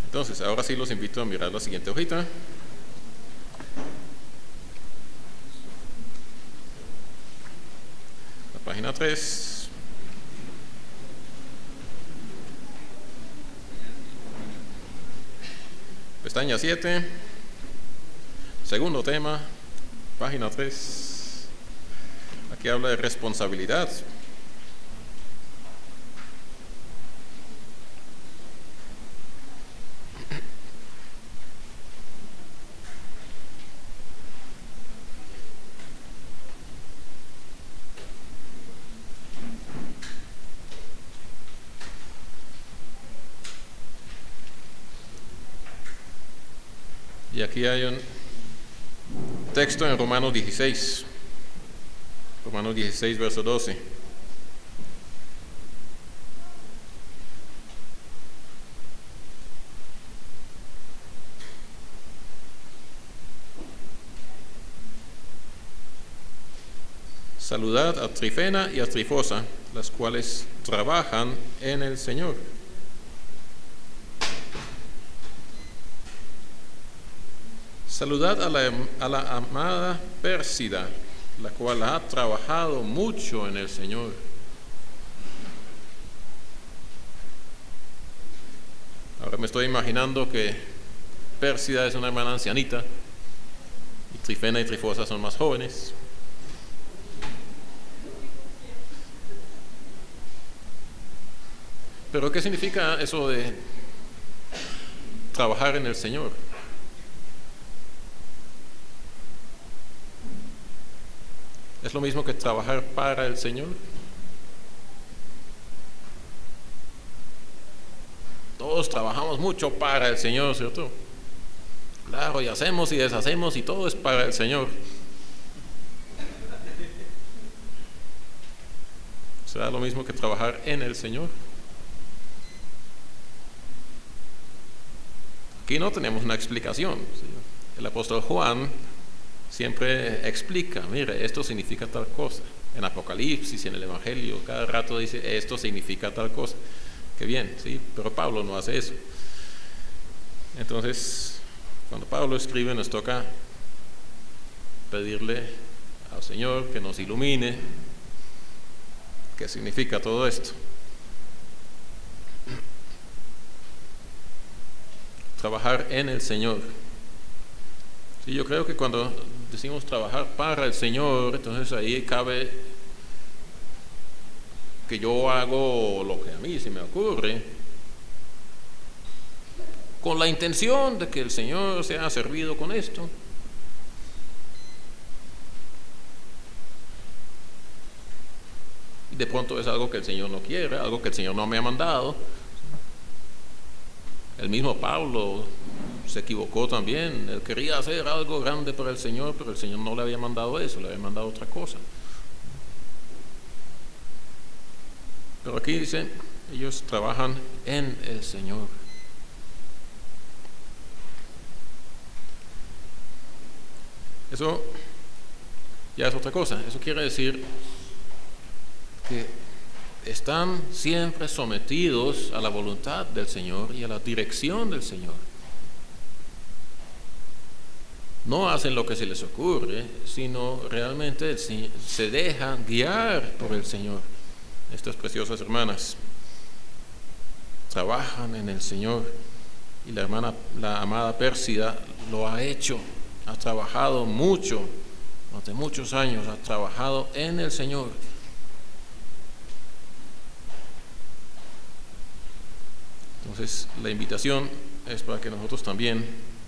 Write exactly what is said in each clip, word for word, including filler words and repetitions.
Entonces, ahora sí los invito a mirar la siguiente hojita. La página tres. Pestaña siete. Segundo tema, página tres. Aquí habla de responsabilidad. Y aquí hay un texto en Romanos dieciséis. Romanos dieciséis, verso doce. Saludad a Trifena y a Trifosa, las cuales trabajan en el Señor. Saludad a la, a la amada Pérsida, la cual ha trabajado mucho en el Señor. Ahora me estoy imaginando que Pérsida es una hermana ancianita y Trifena y Trifosa son más jóvenes. Pero ¿qué significa eso de trabajar en el Señor? ¿Es lo mismo que trabajar para el Señor? Todos trabajamos mucho para el Señor, ¿cierto? Claro, y hacemos y deshacemos y todo es para el Señor. ¿Será lo mismo que trabajar en el Señor? Aquí no tenemos una explicación. ¿Sí? El apóstol Juan siempre explica, mire, esto significa tal cosa. En Apocalipsis y en el Evangelio cada rato dice, esto significa tal cosa. Qué bien, ¿sí? Pero Pablo no hace eso. Entonces, cuando Pablo escribe, nos toca pedirle al Señor que nos ilumine qué significa todo esto. Trabajar en el Señor. Sí, yo creo que cuando decimos trabajar para el Señor, entonces ahí cabe que yo hago lo que a mí se me ocurre, con la intención de que el Señor sea servido con esto. Y de pronto es algo que el Señor no quiere, algo que el Señor no me ha mandado. El mismo Pablo se equivocó también. Él quería hacer algo grande para el Señor, pero el Señor no le había mandado eso, le había mandado otra cosa. Pero aquí dice, ellos trabajan en el Señor. Eso ya es otra cosa. Eso quiere decir que están siempre sometidos a la voluntad del Señor y a la dirección del Señor. No hacen lo que se les ocurre, sino realmente se dejan guiar por el Señor. Estas preciosas hermanas trabajan en el Señor y la hermana, la amada Pérsida, lo ha hecho, ha trabajado mucho, durante muchos años, ha trabajado en el Señor. Entonces, la invitación es para que nosotros también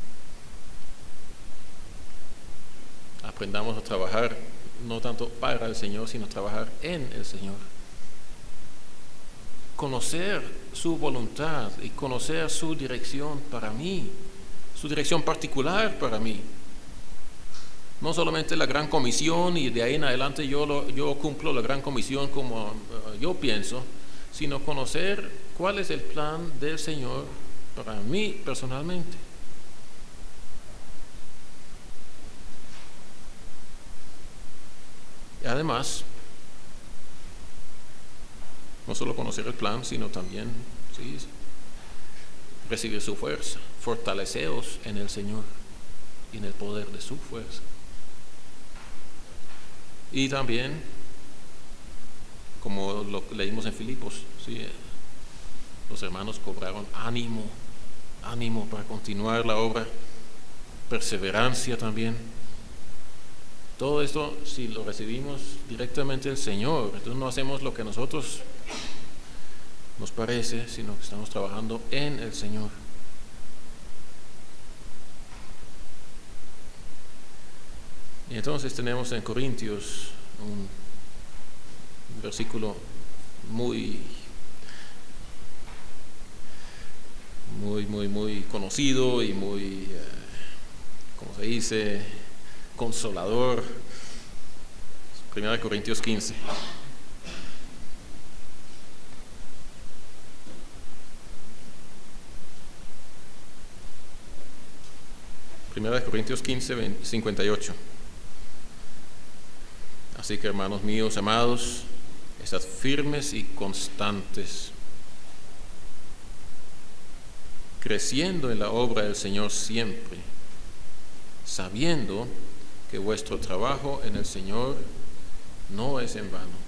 aprendamos a trabajar no tanto para el Señor, sino trabajar en el Señor. Conocer su voluntad y conocer su dirección para mí, su dirección particular para mí. No solamente la gran comisión y de ahí en adelante yo, lo, yo cumplo la gran comisión como uh, yo pienso, sino conocer cuál es el plan del Señor para mí personalmente. Y además, no solo conocer el plan, sino también, ¿sí?, recibir su fuerza. Fortaleceos en el Señor y en el poder de su fuerza. Y también, como lo leímos en Filipos, ¿sí? Los hermanos cobraron ánimo, ánimo para continuar la obra, perseverancia también. Todo esto, si lo recibimos directamente del Señor, entonces no hacemos lo que a nosotros nos parece, sino que estamos trabajando en el Señor. Y entonces tenemos en Corintios un versículo muy, muy, muy, muy conocido y muy, eh, ¿cómo se dice?, consolador. Primera de Corintios quince. Primera de Corintios quince, cincuenta y ocho. Así que, hermanos míos, amados, estad firmes y constantes, creciendo en la obra del Señor siempre, sabiendo que vuestro trabajo en el Señor no es en vano.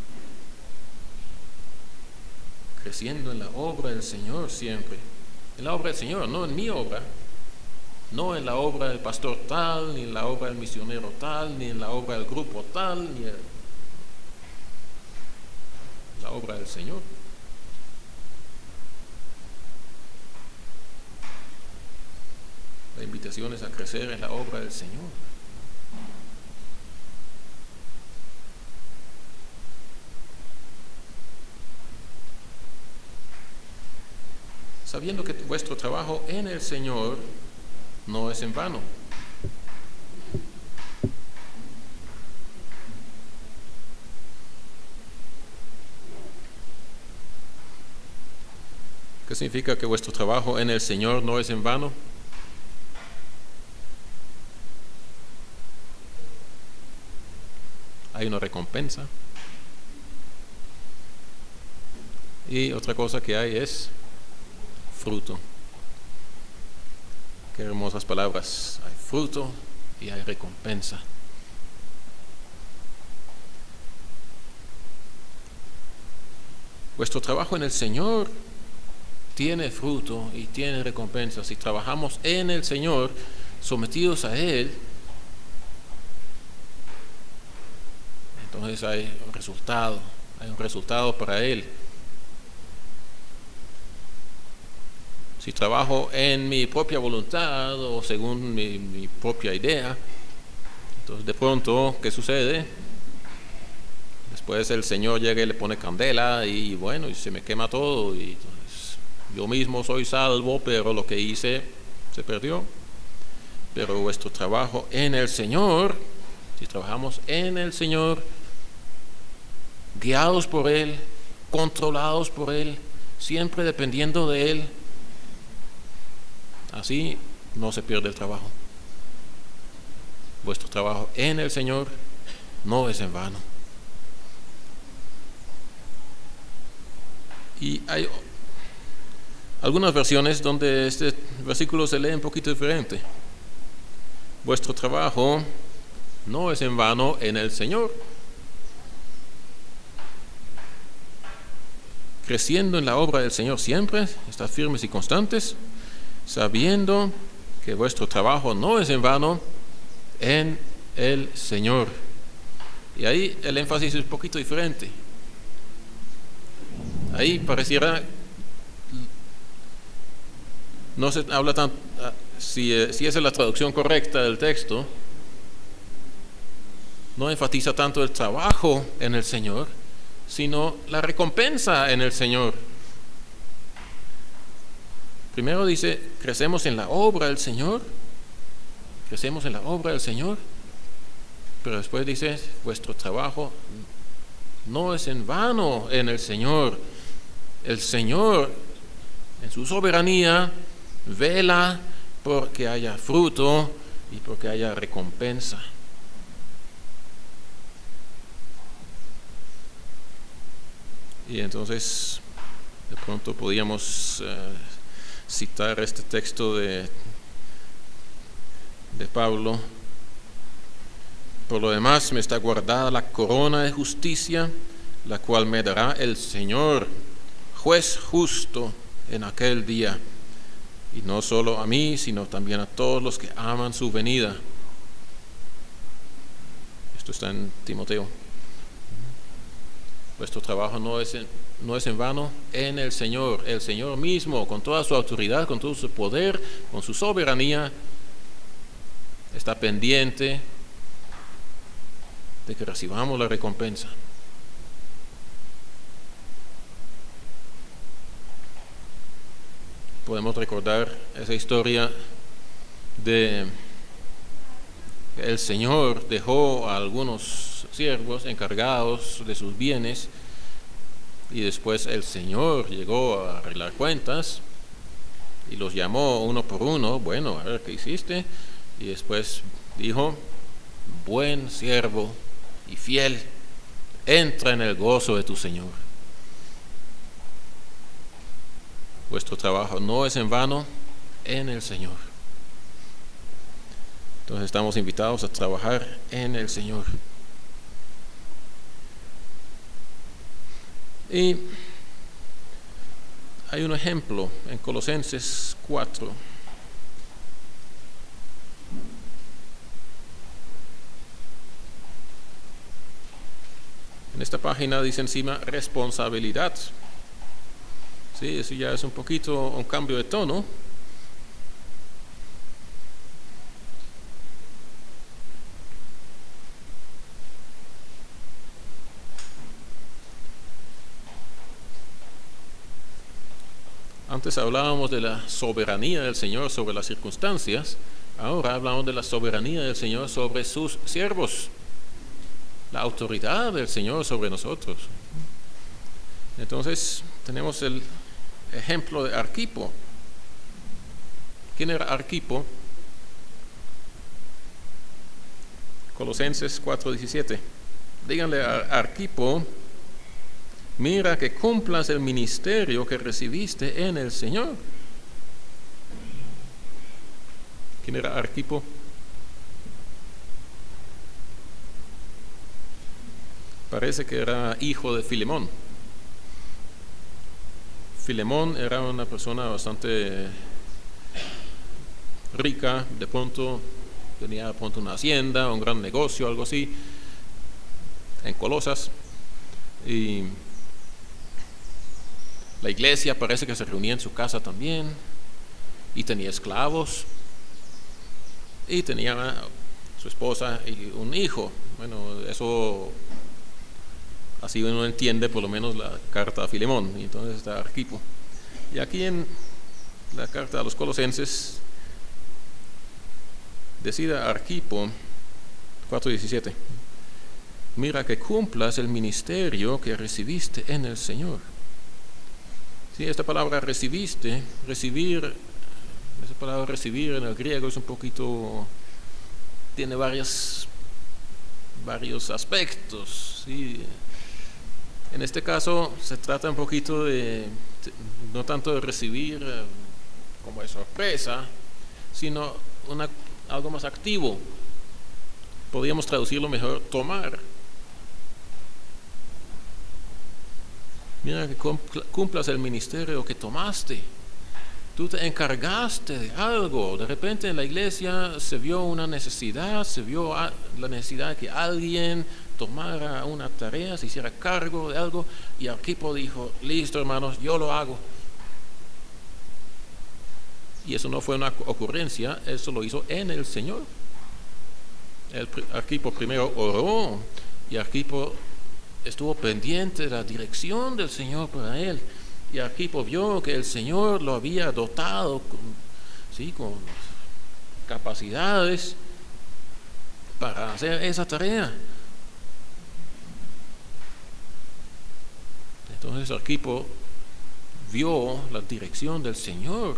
Creciendo en la obra del Señor siempre. En la obra del Señor, no en mi obra. No en la obra del pastor tal, ni en la obra del misionero tal, ni en la obra del grupo tal, ni en la obra del Señor. La invitación es a crecer en la obra del Señor. Sabiendo que vuestro trabajo en el Señor no es en vano. ¿Qué significa que vuestro trabajo en el Señor no es en vano? Hay una recompensa. Y otra cosa que hay es fruto. Qué hermosas palabras. Hay fruto y hay recompensa. Vuestro trabajo en el Señor tiene fruto y tiene recompensa. Si trabajamos en el Señor, sometidos a Él, entonces hay un resultado, hay un resultado para Él. Si trabajo en mi propia voluntad o según mi, mi propia idea, entonces de pronto, ¿qué sucede? Después el Señor llega y le pone candela y bueno, y se me quema todo y entonces yo mismo soy salvo, pero lo que hice se perdió. Pero vuestro trabajo en el Señor, si trabajamos en el Señor, guiados por Él, controlados por Él, siempre dependiendo de Él, así no se pierde el trabajo. Vuestro trabajo en el Señor no es en vano. Y hay algunas versiones donde este versículo se lee un poquito diferente. Vuestro trabajo no es en vano en el Señor, creciendo en la obra del Señor siempre, estad firmes y constantes, sabiendo que vuestro trabajo no es en vano en el Señor. Y ahí el énfasis es un poquito diferente. Ahí pareciera, no se habla tan, si, si esa es la traducción correcta del texto, no enfatiza tanto el trabajo en el Señor, sino la recompensa en el Señor. Primero dice, crecemos en la obra del Señor, crecemos en la obra del Señor, pero después dice, vuestro trabajo no es en vano en el Señor. El Señor, en su soberanía, vela porque haya fruto y porque haya recompensa. Y entonces, de pronto podíamos uh, citar este texto de, de Pablo. Por lo demás, me está guardada la corona de justicia, la cual me dará el Señor, juez justo, en aquel día, y no solo a mí, sino también a todos los que aman su venida. Esto está en Timoteo. Vuestro trabajo no es en, no es en vano en el Señor. El Señor mismo, con toda su autoridad, con todo su poder, con su soberanía, está pendiente de que recibamos la recompensa. Podemos recordar esa historia de que el Señor dejó a algunos siervos encargados de sus bienes y después el Señor llegó a arreglar cuentas y los llamó uno por uno. Bueno, a ver qué hiciste, y después dijo: buen siervo y fiel, entra en el gozo de tu Señor. Vuestro trabajo no es en vano en el Señor. Entonces estamos invitados a trabajar en el Señor. Y hay un ejemplo en Colosenses cuatro. En esta página dice encima responsabilidad. Sí, eso ya es un poquito un cambio de tono. Antes hablábamos de la soberanía del Señor sobre las circunstancias, ahora hablamos de la soberanía del Señor sobre sus siervos, la autoridad del Señor sobre nosotros. Entonces tenemos el ejemplo de Arquipo. ¿Quién era Arquipo? Colosenses cuatro diecisiete. Díganle a Arquipo: mira que cumplas el ministerio que recibiste en el Señor. ¿Quién era Arquipo? Parece que era hijo de Filemón. Filemón era una persona bastante rica, de pronto tenía de pronto una hacienda, un gran negocio, algo así, en Colosas, y la iglesia parece que se reunía en su casa también, y tenía esclavos, y tenía su esposa y un hijo. Bueno, eso así uno entiende por lo menos la carta a Filemón, y entonces está Arquipo. Y aquí en la carta a los Colosenses decida Arquipo cuatro diecisiete: mira que cumplas el ministerio que recibiste en el Señor. Sí, esta palabra recibiste, recibir, esa palabra recibir en el griego es un poquito, tiene varias, varios aspectos, ¿sí? En este caso se trata un poquito de, no tanto de recibir eh, como de sorpresa, sino una, algo más activo. Podríamos traducirlo mejor: tomar. Mira que cumplas el ministerio que tomaste. Tú te encargaste de algo. De repente en la iglesia se vio una necesidad, se vio la necesidad de que alguien tomara una tarea, se hiciera cargo de algo, y Arquipo dijo: listo, hermanos, yo lo hago. Y eso no fue una ocurrencia, eso lo hizo en el Señor. El Arquipo primero oró, y Arquipo estuvo pendiente de la dirección del Señor para él, y Arquipo vio que el Señor lo había dotado con, sí, con capacidades para hacer esa tarea. Entonces Arquipo vio la dirección del Señor,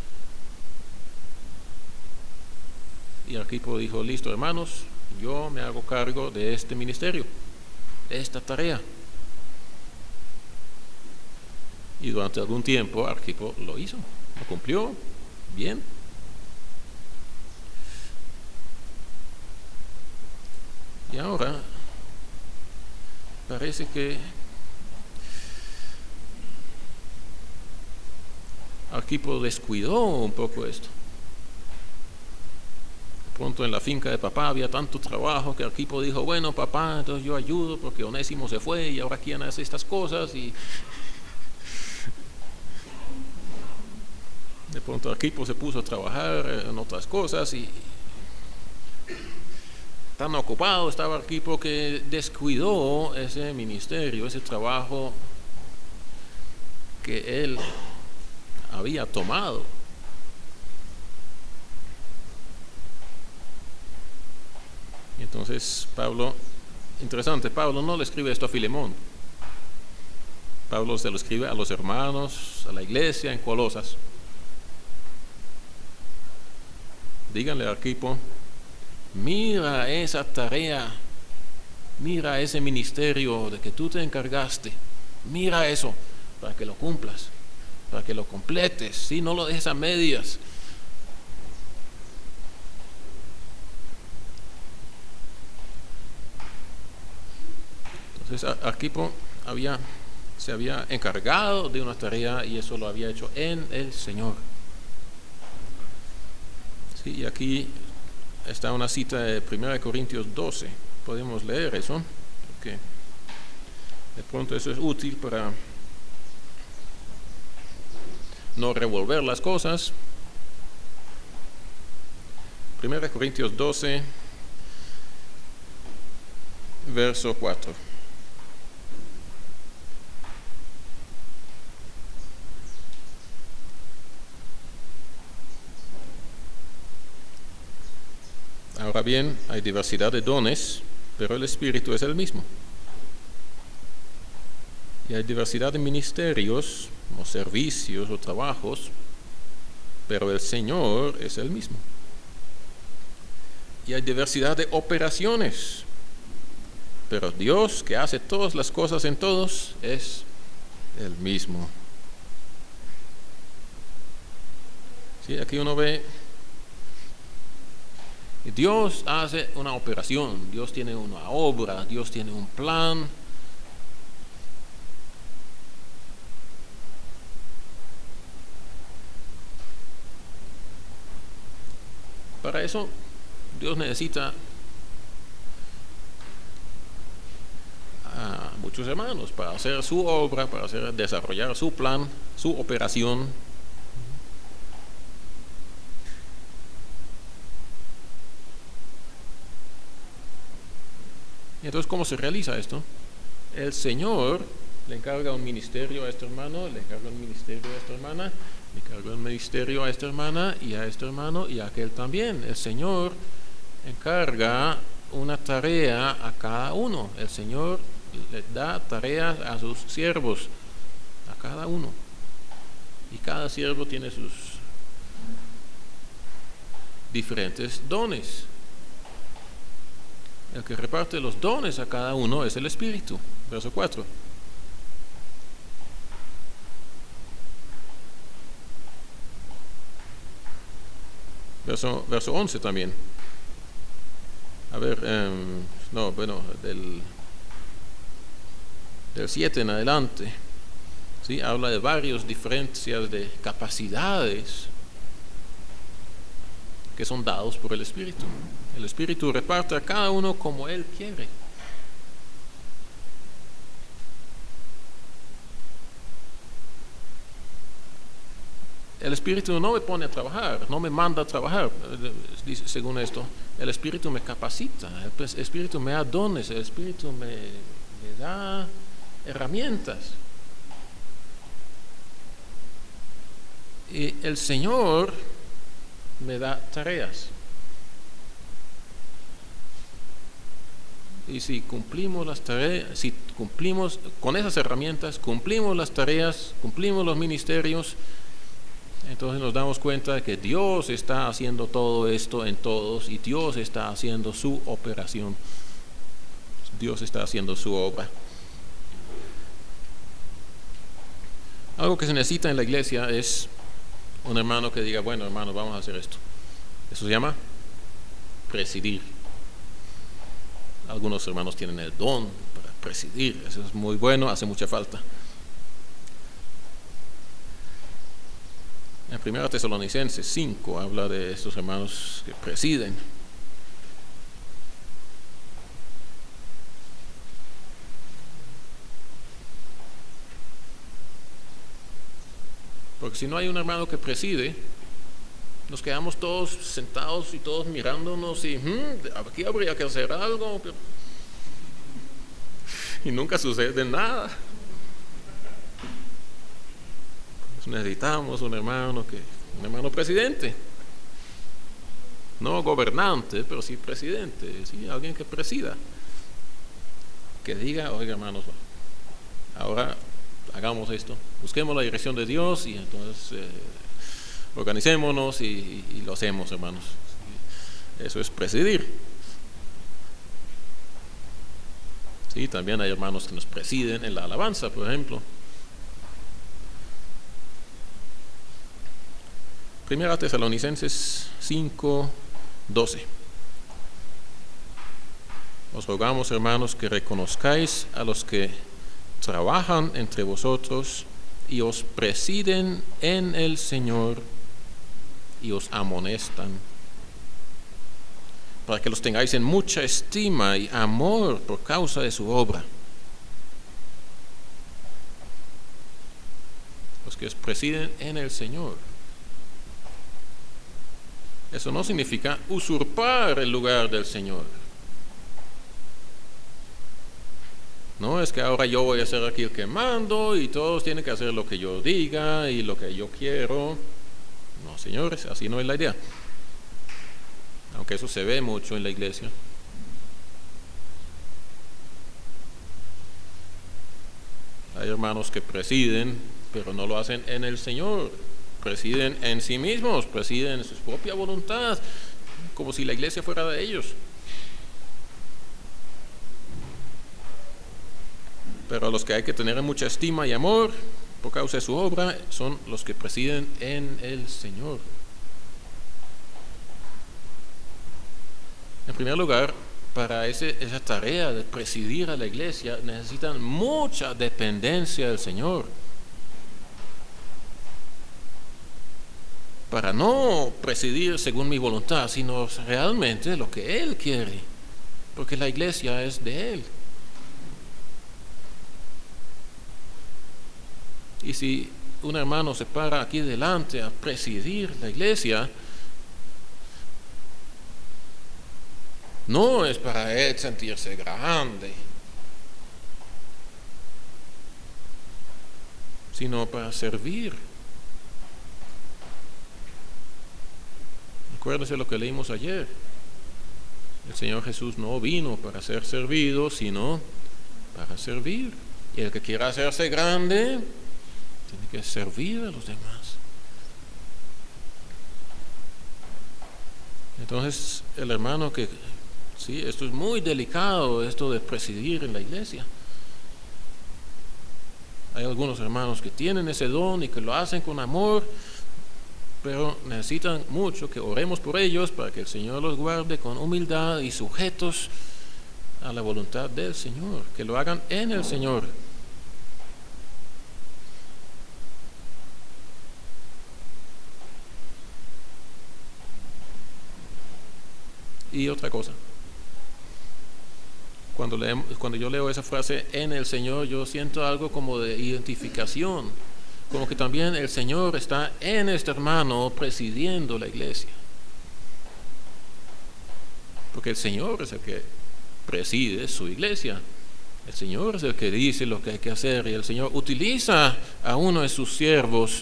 y Arquipo dijo: listo, hermanos, yo me hago cargo de este ministerio, de esta tarea. Y durante algún tiempo Arquipo lo hizo. lo cumplió bien. Y ahora parece que Arquipo descuidó un poco esto. De pronto en la finca de papá había tanto trabajo que Arquipo dijo, bueno papá, entonces yo ayudo porque Onésimo se fue y ahora quién hace estas cosas. Y de pronto Arquipo se puso a trabajar en otras cosas y tan ocupado estaba Arquipo que descuidó ese ministerio, ese trabajo que él había tomado. Y entonces Pablo, interesante, Pablo no le escribe esto a Filemón. Pablo se lo escribe a los hermanos, a la iglesia en Colosas. Díganle a Arquipo, mira esa tarea, mira ese ministerio de que tú te encargaste, mira eso para que lo cumplas, para que lo completes, si no lo dejes a medias. Entonces Arquipo había, se había encargado de una tarea y eso lo había hecho en el Señor. Sí, y aquí está una cita de primera Corintios doce, podemos leer eso, porque de pronto eso es útil para no revolver las cosas. primera Corintios doce, verso cuatro. Ahora bien, hay diversidad de dones, pero el Espíritu es el mismo. Y hay diversidad de ministerios, o servicios, o trabajos, pero el Señor es el mismo. Y hay diversidad de operaciones, pero Dios, que hace todas las cosas en todos, es el mismo. Sí, aquí uno ve, Dios hace una operación, Dios tiene una obra, Dios tiene un plan. Para eso, Dios necesita a muchos hermanos para hacer su obra, para hacer, desarrollar su plan, su operación. Y entonces, ¿cómo se realiza esto? El Señor le encarga un ministerio a este hermano, le encarga un ministerio a esta hermana, le encarga un ministerio a esta hermana y a este hermano y a aquel también. El Señor encarga una tarea a cada uno. El Señor le da tareas a sus siervos, a cada uno. Y cada siervo tiene sus diferentes dones. El que reparte los dones a cada uno es el Espíritu. Verso cuatro. Verso, verso once también. A ver, um, no, bueno, del, del siete en adelante, ¿sí? Habla de varias diferencias de capacidades que son dados por el Espíritu. El Espíritu reparte a cada uno como Él quiere. El Espíritu no me pone a trabajar, no me manda a trabajar, dice, según esto. El Espíritu me capacita, el Espíritu me da dones, el Espíritu me, me da herramientas. Y el Señor me da tareas. Y si cumplimos las tareas, si cumplimos con esas herramientas, cumplimos las tareas, cumplimos los ministerios, entonces nos damos cuenta de que Dios está haciendo todo esto en todos y Dios está haciendo su operación. Dios está haciendo su obra. Algo que se necesita en la iglesia es un hermano que diga, bueno, hermano, vamos a hacer esto. Eso se llama presidir. Algunos hermanos tienen el don para presidir, eso es muy bueno, hace mucha falta. En primera Tesalonicenses cinco habla de estos hermanos que presiden. Porque si no hay un hermano que preside, nos quedamos todos sentados y todos mirándonos y hmm, aquí habría que hacer algo, pero... y nunca sucede nada. Pues necesitamos un hermano que, un hermano presidente, no gobernante, pero sí presidente, sí, alguien que presida, que diga, oiga hermanos, ahora hagamos esto, busquemos la dirección de Dios y entonces eh, organicémonos y, y, y lo hacemos, hermanos. Eso es presidir. Sí, también hay hermanos que nos presiden en la alabanza, por ejemplo. Primera Tesalonicenses cinco, doce. Os rogamos, hermanos, que reconozcáis a los que trabajan entre vosotros y os presiden en el Señor y os amonestan, para que los tengáis en mucha estima y amor por causa de su obra. Los que os presiden en el Señor. Eso no significa usurpar el lugar del Señor. No es que ahora yo voy a ser aquí el que mando y todos tienen que hacer lo que yo diga y lo que yo quiero. No, señores, así no es la idea. Aunque eso se ve mucho en la iglesia. Hay hermanos que presiden, pero no lo hacen en el Señor. Presiden en sí mismos, presiden en su propia voluntad, como si la iglesia fuera de ellos. Pero los que hay que tener mucha estima y amor por causa de su obra son los que presiden en el Señor. En primer lugar, para ese, esa tarea de presidir a la iglesia necesitan mucha dependencia del Señor. Para no presidir según mi voluntad, sino realmente lo que Él quiere, porque la iglesia es de Él. Y si un hermano se para aquí delante a presidir la iglesia, no es para él sentirse grande, sino para servir. Acuérdense lo que leímos ayer. El Señor Jesús no vino para ser servido, sino para servir. Y el que quiera hacerse grande tiene que servir a los demás. Entonces, el hermano que, sí, esto es muy delicado, esto de presidir en la iglesia. Hay algunos hermanos que tienen ese don y que lo hacen con amor, pero necesitan mucho que oremos por ellos para que el Señor los guarde con humildad y sujetos a la voluntad del Señor, que lo hagan en el Señor. Y otra cosa, cuando, leemos, cuando yo leo esa frase en el Señor, yo siento algo como de identificación, como que también el Señor está en este hermano presidiendo la iglesia, porque el Señor es el que preside su iglesia, el Señor es el que dice lo que hay que hacer, y el Señor utiliza a uno de sus siervos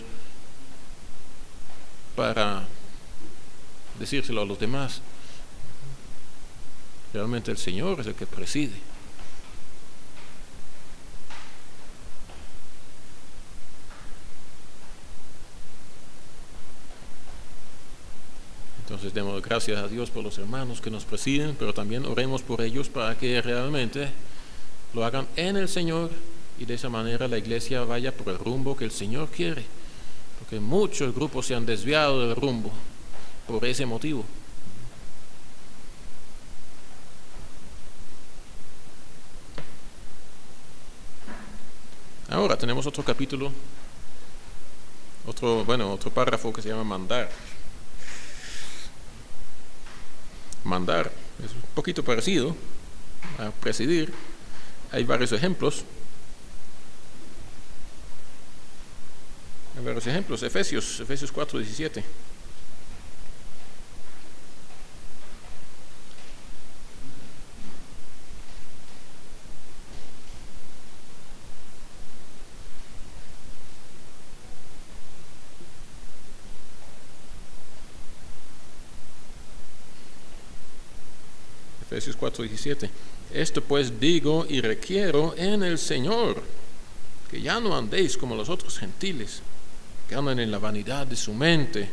para decírselo a los demás. Realmente el Señor es el que preside. Entonces demos gracias a Dios por los hermanos que nos presiden, pero también oremos por ellos para que realmente lo hagan en el Señor y de esa manera la iglesia vaya por el rumbo que el Señor quiere. porque muchos grupos se han desviado del rumbo por ese motivo. Ahora tenemos otro capítulo, otro, bueno, otro párrafo que se llama mandar. Mandar es un poquito parecido a presidir. Hay varios ejemplos. Hay varios ejemplos. Efesios, Efesios cuatro diecisiete. Efesios cuatro diecisiete. Esto pues digo y requiero en el Señor, que ya no andéis como los otros gentiles, que andan en la vanidad de su mente.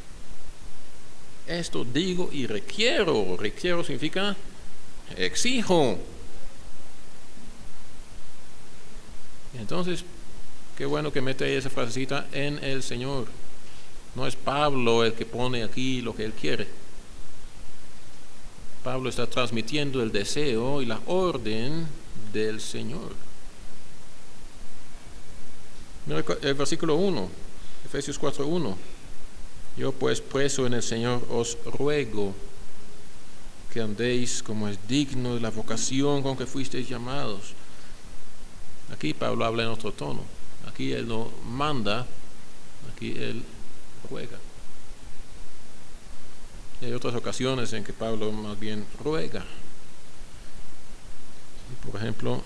Esto digo y requiero. Requiero significa exijo. Entonces, qué bueno que mete ahí esa frasecita, en el Señor. No es Pablo el que pone aquí lo que él quiere. Pablo está transmitiendo el deseo y la orden del Señor. Mira el versículo uno, Efesios cuatro uno. Yo pues preso en el Señor os ruego que andéis como es digno de la vocación con que fuisteis llamados. Aquí Pablo habla en otro tono. Aquí él no manda, aquí él ruega. Y hay otras ocasiones en que Pablo más bien ruega. Por ejemplo,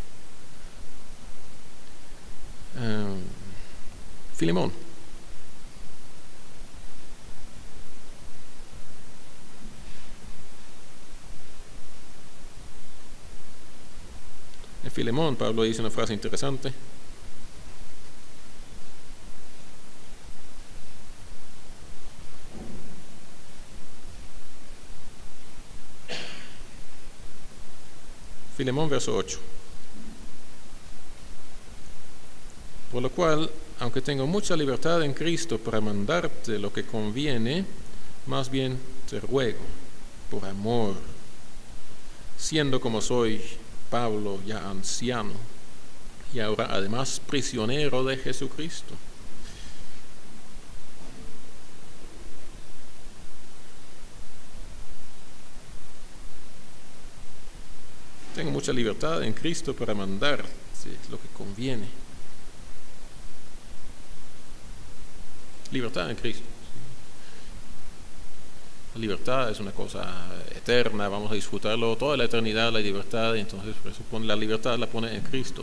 um, Filemón. En Filemón, Pablo dice una frase interesante. Filemón, verso ocho. Por lo cual, aunque tengo mucha libertad en Cristo para mandarte lo que conviene, más bien te ruego, por amor, siendo como soy Pablo, ya anciano, y ahora además prisionero de Jesucristo. Tengo mucha libertad en Cristo para mandar, sí, lo que conviene. Libertad en Cristo. La libertad es una cosa eterna, vamos a disfrutarlo toda la eternidad, la libertad, y entonces por eso pone, la libertad la pone en Cristo.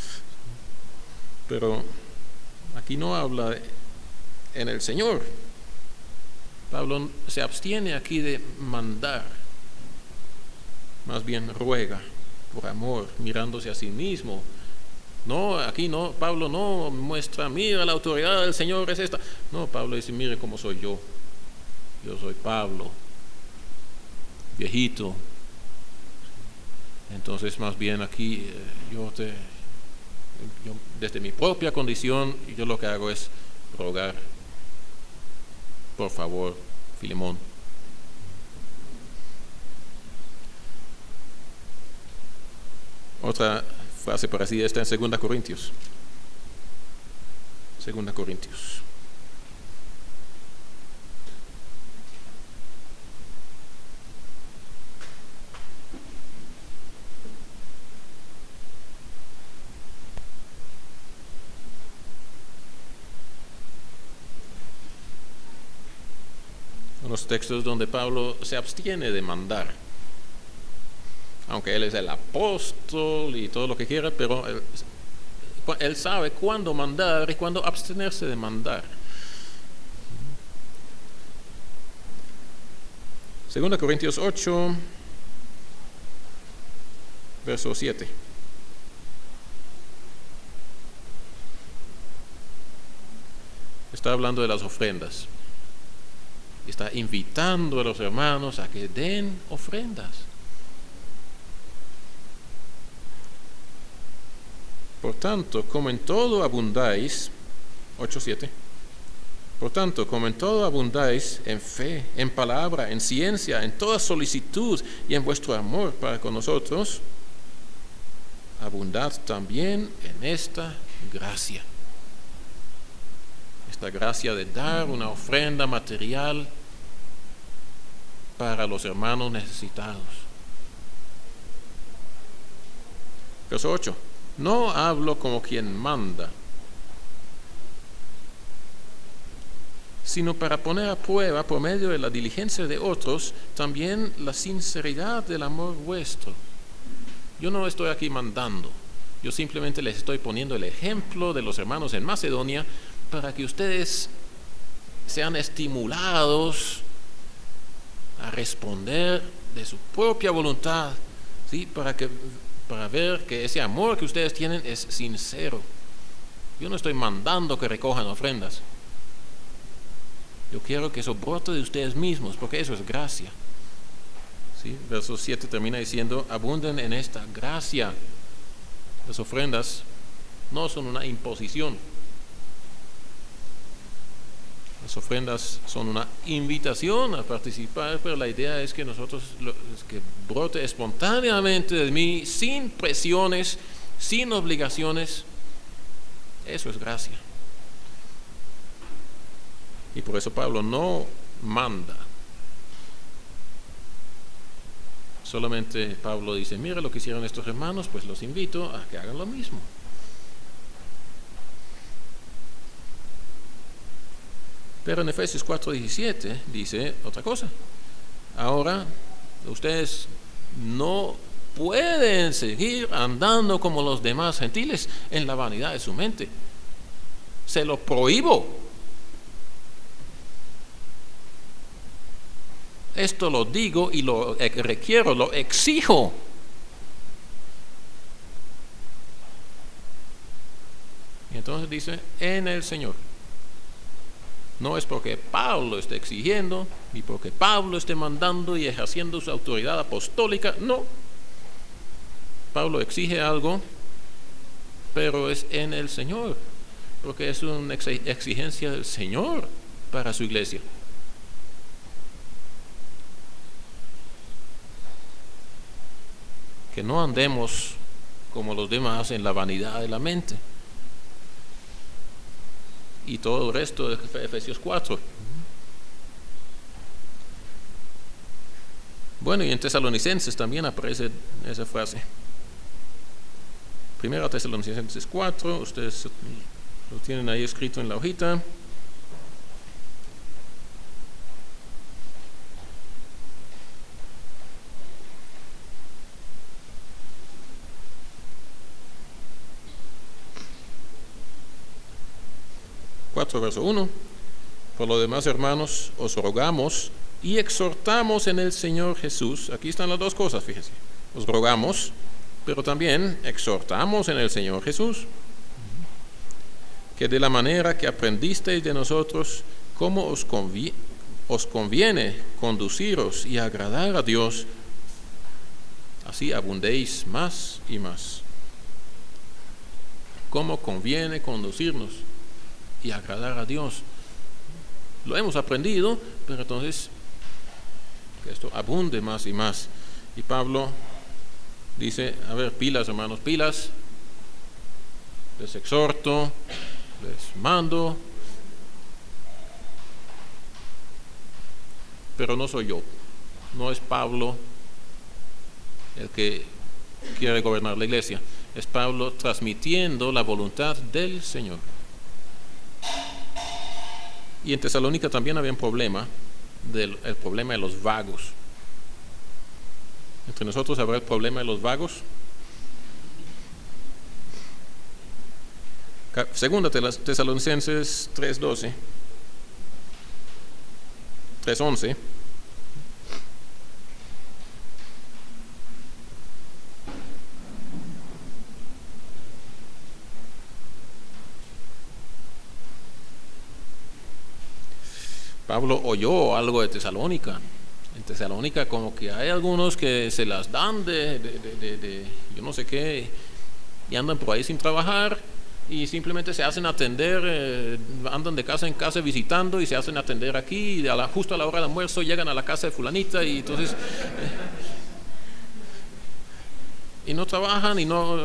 Pero aquí no habla en el Señor. Pablo se abstiene aquí de mandar, más bien ruega por amor, mirándose a sí mismo. No, aquí no, Pablo no muestra, mira, la autoridad del Señor es esta. No, Pablo dice, mire cómo soy yo. Yo soy Pablo, viejito. Entonces, más bien aquí, eh, yo, te, yo, desde mi propia condición, yo lo que hago es rogar, por favor, Filemón. Otra frase parecida está en segunda Corintios. segunda Corintios. Unos textos donde Pablo se abstiene de mandar. Aunque él es el apóstol y todo lo que quiera, pero él, él sabe cuándo mandar y cuándo abstenerse de mandar. segunda Corintios ocho, verso siete. Está hablando de las ofrendas. Está invitando a los hermanos a que den ofrendas. Por tanto, como en todo abundáis, ocho siete, Por tanto, como en todo abundáis en fe, en palabra, en ciencia, en toda solicitud y en vuestro amor para con nosotros, abundad también en esta gracia. Esta gracia de dar una ofrenda material para los hermanos necesitados. Verso ocho. No hablo como quien manda, sino para poner a prueba por medio de la diligencia de otros también la sinceridad del amor vuestro. Yo no estoy aquí mandando, yo simplemente les estoy poniendo el ejemplo de los hermanos en Macedonia para que ustedes sean estimulados a responder de su propia voluntad, ¿sí? Para que, para ver que ese amor que ustedes tienen es sincero. Yo no estoy mandando que recojan ofrendas. Yo quiero que eso brote de ustedes mismos, porque eso es gracia. ¿Sí? Verso siete termina diciendo, abunden en esta gracia. Las ofrendas no son una imposición. Las ofrendas son una invitación a participar, pero la idea es que nosotros, es que brote espontáneamente de mí, sin presiones, sin obligaciones. Eso es gracia. Y por eso Pablo no manda. Solamente Pablo dice, mira lo que hicieron estos hermanos, pues los invito a que hagan lo mismo. Pero en Efesios cuatro diecisiete dice otra cosa. Ahora, ustedes no pueden seguir andando como los demás gentiles en la vanidad de su mente. Se lo prohíbo. Esto lo digo y lo requiero, lo exijo. Y entonces dice, en el Señor. No es porque Pablo esté exigiendo, ni porque Pablo esté mandando y ejerciendo su autoridad apostólica, no. Pablo exige algo, pero es en el Señor, porque es una exigencia del Señor para su iglesia. Que no andemos como los demás en la vanidad de la mente. Y todo el resto de Efesios cuatro. Bueno, y en Tesalonicenses también aparece esa frase. Primero Tesalonicenses cuatro, ustedes lo tienen ahí escrito en la hojita. cuatro, verso uno. Por lo demás, hermanos, os rogamos y exhortamos en el Señor Jesús. Aquí están las dos cosas, fíjense. Os rogamos, pero también exhortamos en el Señor Jesús, que de la manera que aprendisteis de nosotros, cómo os conviene, os conviene conduciros y agradar a Dios, así abundéis más y más. Cómo conviene conducirnos y agradar a Dios. Lo hemos aprendido, pero entonces que esto abunde más y más. Y Pablo dice, a ver, pilas hermanos, pilas, les exhorto, les mando, pero no soy yo, no es Pablo el que quiere gobernar la iglesia, es Pablo transmitiendo la voluntad del Señor. Y en Tesalónica también había un problema, del, el problema de los vagos. Entre nosotros habrá el problema de los vagos. Segunda Tesalonicenses tres doce, tres once. Pablo oyó algo de Tesalónica. En Tesalónica como que hay algunos que se las dan de, de, de, de, de yo no sé qué, y andan por ahí sin trabajar, y simplemente se hacen atender, eh, andan de casa en casa visitando y se hacen atender aquí, y a la, justo a la hora de almuerzo llegan a la casa de fulanita y entonces eh, y no trabajan y no.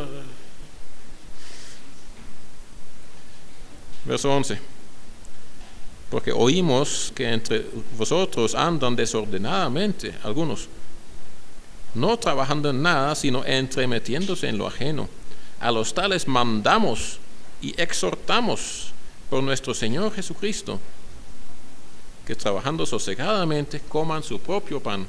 Verso once. Porque oímos que entre vosotros andan desordenadamente algunos, no trabajando en nada, sino entremetiéndose en lo ajeno. A los tales mandamos y exhortamos por nuestro Señor Jesucristo, que trabajando sosegadamente coman su propio pan.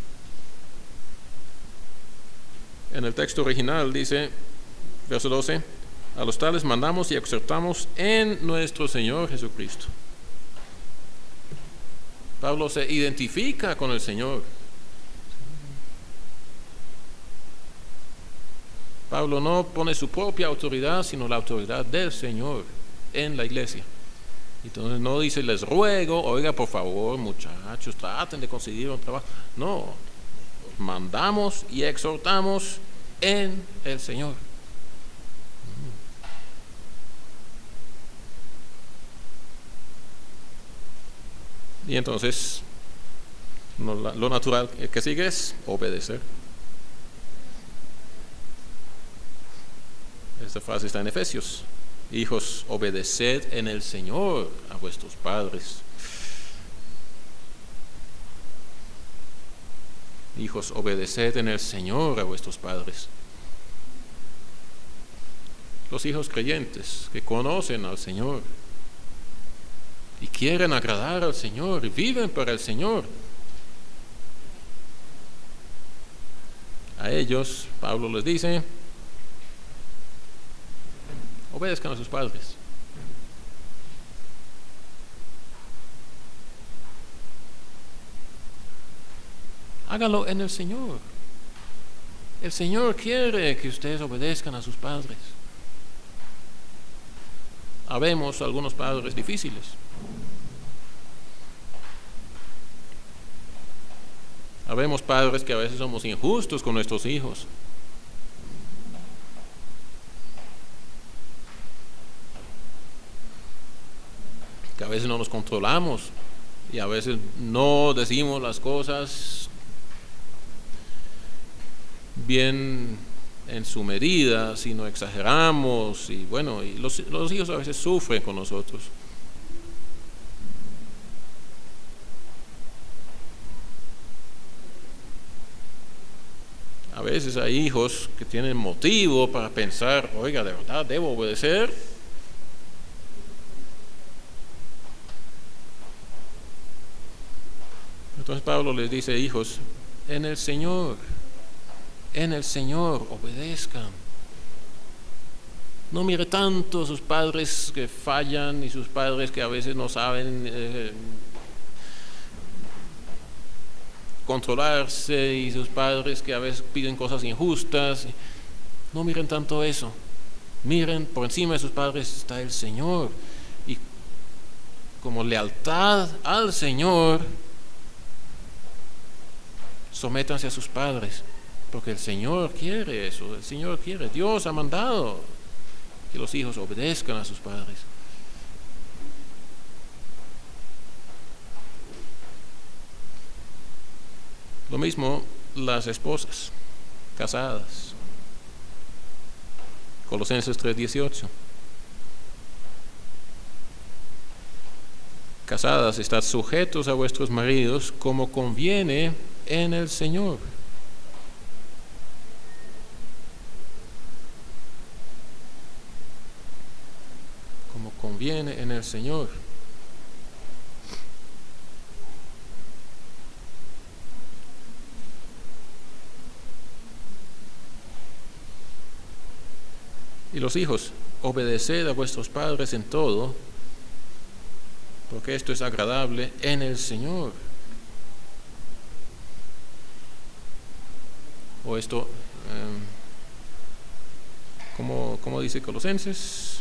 En el texto original dice, verso doce, a los tales mandamos y exhortamos en nuestro Señor Jesucristo. Pablo se identifica con el Señor. Pablo no pone su propia autoridad, sino la autoridad del Señor en la iglesia. Entonces no dice, les ruego, oiga, por favor, muchachos, traten de conseguir un trabajo. No, mandamos y exhortamos en el Señor. Y entonces, lo natural que sigue es obedecer. Esta frase está en Efesios. Hijos, obedeced en el Señor a vuestros padres. Hijos, obedeced en el Señor a vuestros padres. Los hijos creyentes que conocen al Señor y quieren agradar al Señor y viven para el Señor, a ellos Pablo les dice, obedezcan a sus padres. Hágalo en el Señor. El Señor quiere que ustedes obedezcan a sus padres. Habemos algunos padres difíciles. Habemos padres que a veces somos injustos con nuestros hijos. Que a veces no nos controlamos y a veces no decimos las cosas bien en su medida, sino exageramos, y bueno, y los, los hijos a veces sufren con nosotros. A veces hay hijos que tienen motivo para pensar, oiga, de verdad debo obedecer. Entonces Pablo les dice, hijos, en el Señor, en el Señor obedezcan. No mire tanto a sus padres que fallan y sus padres que a veces no saben eh, controlarse, y sus padres que a veces piden cosas injustas. No miren tanto eso. Miren, por encima de sus padres está el Señor, y como lealtad al Señor, sométanse a sus padres, porque el Señor quiere eso. El Señor quiere, Dios ha mandado que los hijos obedezcan a sus padres. Lo mismo las esposas casadas. Colosenses tres dieciocho. Casadas, estad sujetos a vuestros maridos como conviene en el Señor. Como conviene en el Señor. Y los hijos, obedeced a vuestros padres en todo, porque esto es agradable en el Señor. O esto, eh, ¿cómo, cómo dice Colosenses?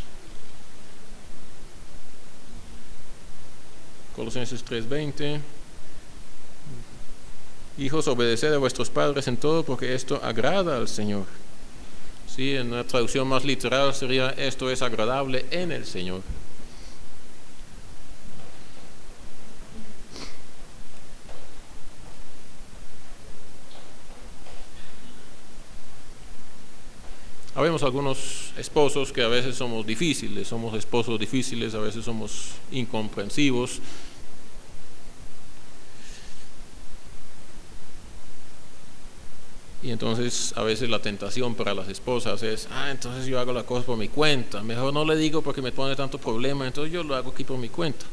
Colosenses tres veinte. Hijos, obedeced a vuestros padres en todo, porque esto agrada al Señor. Sí, en una traducción más literal sería: esto es agradable en el Señor. Habemos algunos esposos que a veces somos difíciles, somos esposos difíciles, a veces somos incomprensivos. Y entonces a veces la tentación para las esposas es: ah, entonces yo hago la cosa por mi cuenta, mejor no le digo porque me pone tanto problema, entonces yo lo hago aquí por mi cuenta.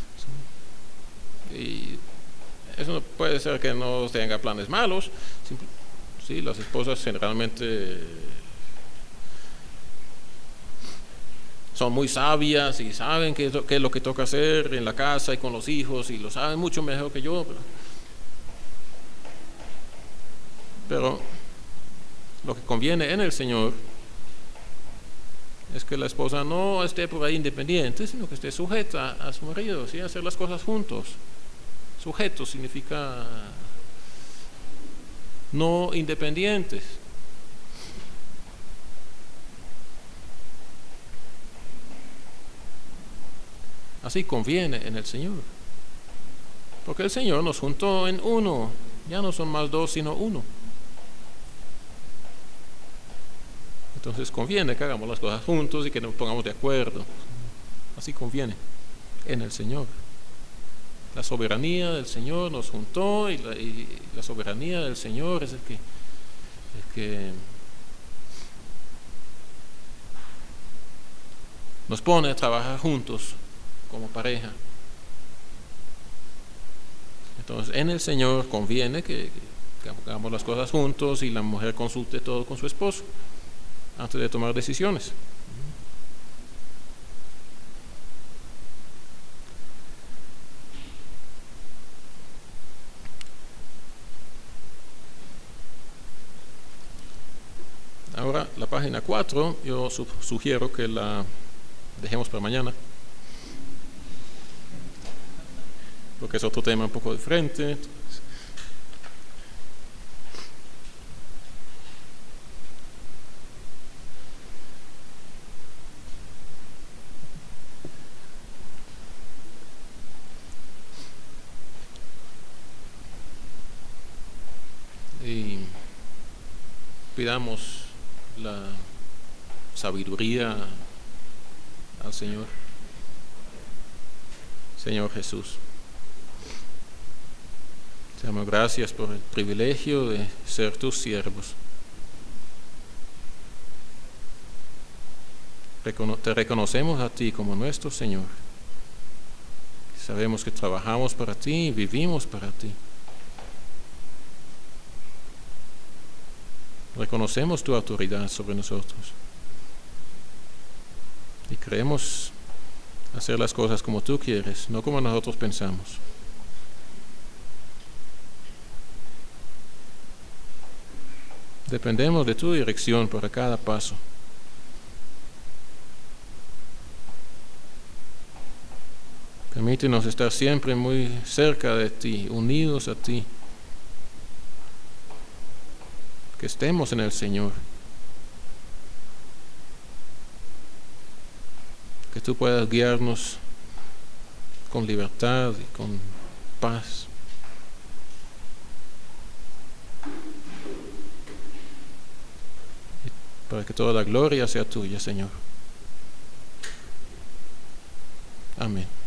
Y eso puede ser que no tenga planes malos. Sí, las esposas generalmente son muy sabias y saben qué es, lo, qué es lo que toca hacer en la casa y con los hijos, y lo saben mucho mejor que yo. Pero, pero lo que conviene en el Señor es que la esposa no esté por ahí independiente, sino que esté sujeta a su marido, ¿sí? Hacer las cosas juntos. Sujetos significa no independientes. Así conviene en el Señor, porque el Señor nos juntó en uno, ya no son más dos sino uno. Entonces conviene que hagamos las cosas juntos y que nos pongamos de acuerdo. Así conviene en el Señor. La soberanía del Señor nos juntó, y la, y la soberanía del Señor es el que, el que nos pone a trabajar juntos como pareja. Entonces en el Señor conviene que, que hagamos las cosas juntos y la mujer consulte todo con su esposo antes de tomar decisiones. Ahora la página cuatro yo su- sugiero que la dejemos para mañana, porque es otro tema un poco diferente. Y pidamos la sabiduría al Señor. Señor Jesús, te damos gracias por el privilegio de ser tus siervos. Recono- te reconocemos a ti como nuestro Señor. Sabemos que trabajamos para ti y vivimos para ti. Reconocemos tu autoridad sobre nosotros y queremos hacer las cosas como tú quieres, no como nosotros pensamos. Dependemos de tu dirección para cada paso. Permítenos estar siempre muy cerca de ti, unidos a ti. Que estemos en el Señor. Que tú puedas guiarnos con libertad y con paz. Y para que toda la gloria sea tuya, Señor. Amén.